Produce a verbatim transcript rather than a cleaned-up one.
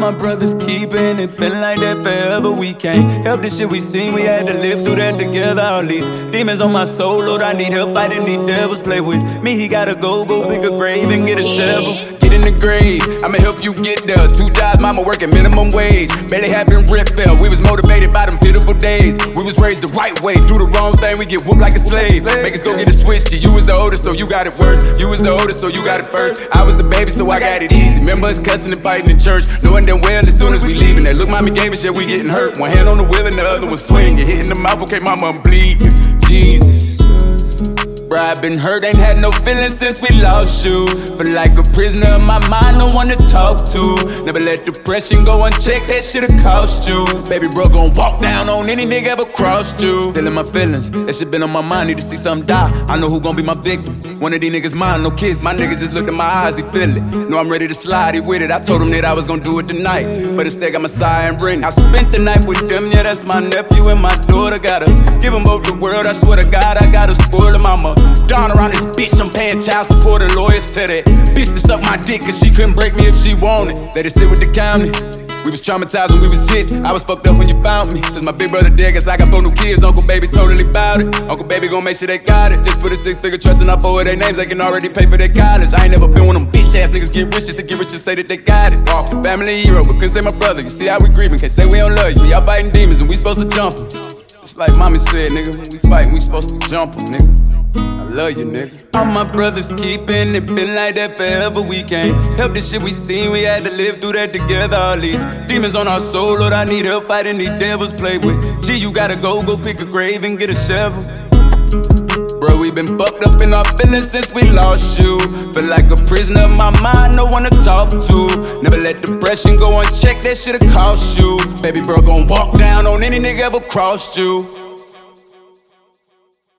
my brothers keeping it, been like that forever. We can't help the shit we seen, we had to live through that together. All these demons on my soul, Lord, I need help fighting these devils. Play with me, he gotta go, go pick a grave and get a shovel. Get in the grave, I'ma help you get there. Two jobs, mama working minimum wage. Barely having rip fell, we was motivated by them pitiful days. We was raised the right way, do the wrong thing, we get whooped like a slave. Make us go get a switch to you was the oldest, so you got it worse. You was the oldest, so you got it first. I was the baby, so I got it easy. Remember us cussing and fighting in church, knowing damn well as soon as we leaving. That look, mommy gave us shit, we getting hurt. One hand on the wheel and the other one swinging. Hitting the mouth, okay, mama, I'm bleeding. Jesus. Bro, I been hurt, ain't had no feelings since we lost you. But like a prisoner in my mind, no one to talk to. Never let depression go unchecked, that shit'll cost you. Baby bro gon' walk down on any nigga ever crossed you. Feeling my feelings, that shit been on my mind, need to see something die. I know who gon' be my victim, one of these niggas mine, no kids. My niggas just looked in my eyes, he feel it. Know I'm ready to slide, he with it. I told him that I was gon' do it tonight, but instead got Messiah and Britney. I spent the night with them, yeah, that's my nephew and my daughter. Gotta give them both the world, I swear to God, I gotta spoil them. I'm a Don around this bitch, I'm paying child support and lawyers to that bitch to suck my dick, cause she couldn't break me if she wanted. Let it sit with the county. We was traumatized when we was jits. I was fucked up when you found me. Since my big brother dead, guess I got four new kids. Uncle Baby totally bout it. Uncle Baby gon' make sure they got it. Just put a six figure trust in up over their names, they can already pay for their college. I ain't never been one of them bitch ass niggas get rich just to get rich and say that they got it. Walk the family hero, but couldn't say my brother. You see how we grieving, can't say we don't love you. We all fighting demons and we supposed to jump them. Just like mommy said, nigga, when we fighting, we supposed to jump them, nigga. I love you, nigga. All my brothers keeping it, been like that forever. We can't help the shit we seen, we had to live through that together. All these demons on our soul, Lord, I need help fighting these devils. Play with G, you gotta go, go pick a grave and get a shovel. Bro, we been fucked up in our feelings since we lost you. Feel like a prisoner in my mind, no one to talk to. Never let depression go unchecked, that shit'll cost you. Baby bro gon' walk down on any nigga ever crossed you.